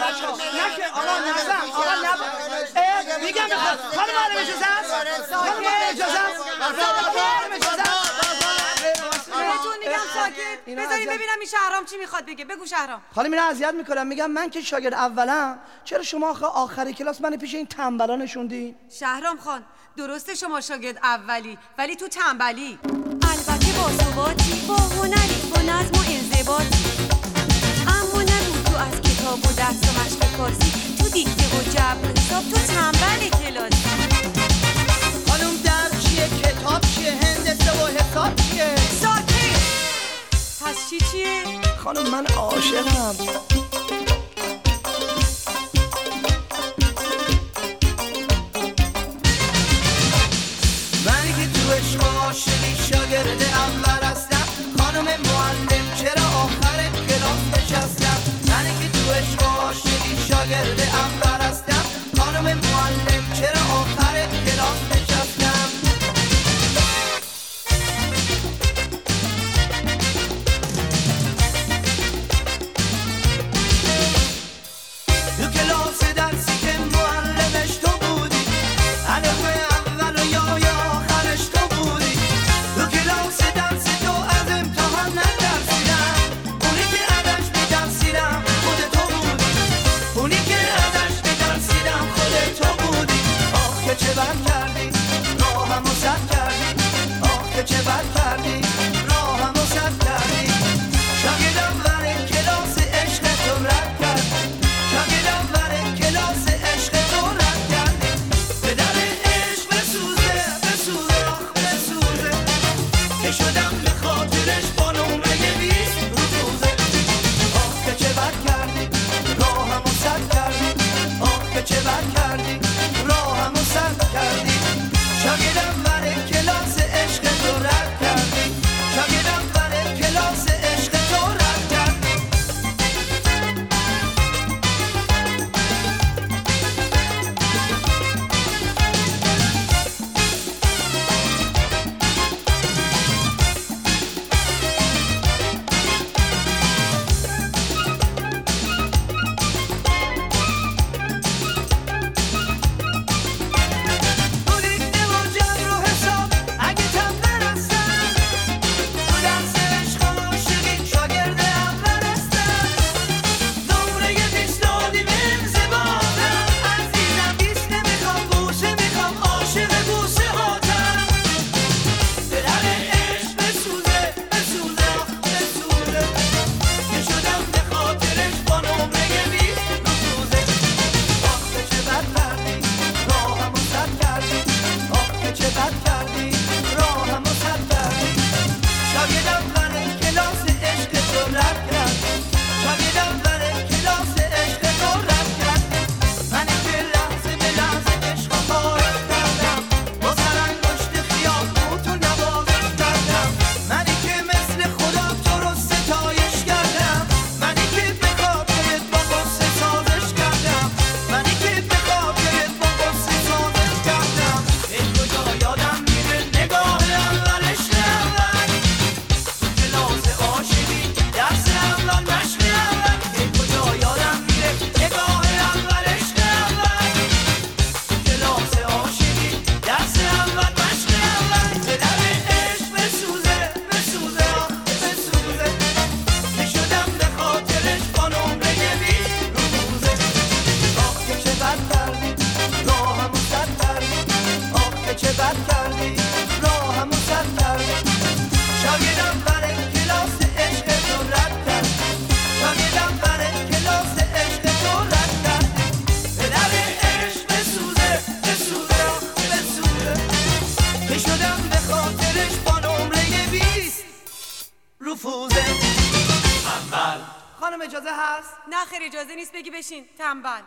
بچه‌ها نکه آقا نزن آقا نب میگم بخواد خانم معلم اجازه است خانم اجازه است خانم اجازه است بهتون میگم ساکت بذارید ببینم این شهرام چی میخواد بگه. بگو شهرام. خانم اینا اذیت میکنم. میگم من که شاگرد اولم، چرا شما آخر کلاس من پیش این تنبلا نشوندین؟ شهرام خان درسته شما شاگرد اولی ولی تو تنبلی. البته با ثباتی با هنری با نظم و انضباطی، اما نگو تو از کتاب و درس و مشق کارسی، تو دیکته و جبر و حساب تو تنبل کلاسی. خانم درس چیه؟ کتاب چیه؟ هندسه و حساب چیه؟ ساکت. پس چیه؟ خانم من عاشقم. منی که تو عشق عاشقی شاگرد اول هستم، خانم معلم چرا آخر کلاس نشستم؟ منی که تو عشق عاشقی شاگرد اول هستم، خانم معلم چرا آخر کلاس نشستم؟ تو کلاس درسی که معلمش تو بودی، الف اول و یا آخرش تو بودی. تو کلاس درسی تو از امتحان نترسیدم، اونی که ازش میترسیدم خود تو بودی، اونی که ازش میترسیدم خود تو بودی. آخ که چه بد کردی راهمو سد کردی، آخ که چه بد کردی راهمو سد کردی. شاگردم برای کلاس عشق تو رد کردی، شاگردم برای کلاس عشق تو رد کردی. به در عشق بسوزه بسوزه آخ بسوزه، که شدم به خاطرش با نمره 20 روزه. آخ که چه بد کردی راهمو سد کردی، آخ که چه بد کردی راهمو سد کردی. شاگردم برای کلاس عشق تو رد کردی، شاگردم برای کلاس عشق تو رد کردی. تو دیکته و جبر و حساب اگه تنبل هستم، تو درس عشق و عاشقی شاگرد اول هستم. نمره 20 دادیم انضباطم، عزیزم 20 نمیخوام بوسه میخوام عاشق بوسه هاتم. به در عشق بسوزه بسوزه آخ بسوزه، که شدم به خاطرش با نمره 20 روزه. آخ که چه بد کردی راهمو سد کردی، آخ که چه بد کردی راهمو سد کردی. شاگردم برای کلاس عشق تو رد کردی، شاگردم برای کلاس عشق تو رد کردی. منی که لحظه به لحظه عشق رو خواهش کردم، با سرانگشت خیابون تو نوازش کردم. منی که مثل خدا تو رو ستایش کردم، منی که به خاطرت با غصه سازش کردم، منی که به خاطرت با غصه سازش کردم. ای کجا یادم میره نگاه اول عشق اول، تو کلاس عاشقی درس اول مشق اول. ای کجا یادم میره نگاه اول عشق اول، تو کلاس عاشقی درس اول مشق اول. به در عشق بسوزه بسوزه آخ بسوزه، که شدم به خاطرش با نمره 20 روزه. آخ که چه بد کردی راهمو سد کردی، آخ که چه بد کردی راهمو سد کردی. شاگردم برای کلاس عشق تو رد کردی، شاگردم برای کلاس عشق تو رد کردی. به در عشق بسوزه بسوزه آخ بسوزه، که شدم به خاطرش با نمره 20 رفوزه. تنبل. خانم اجازه هست؟ نه خیر اجازه نیست بگی بشین تنبل.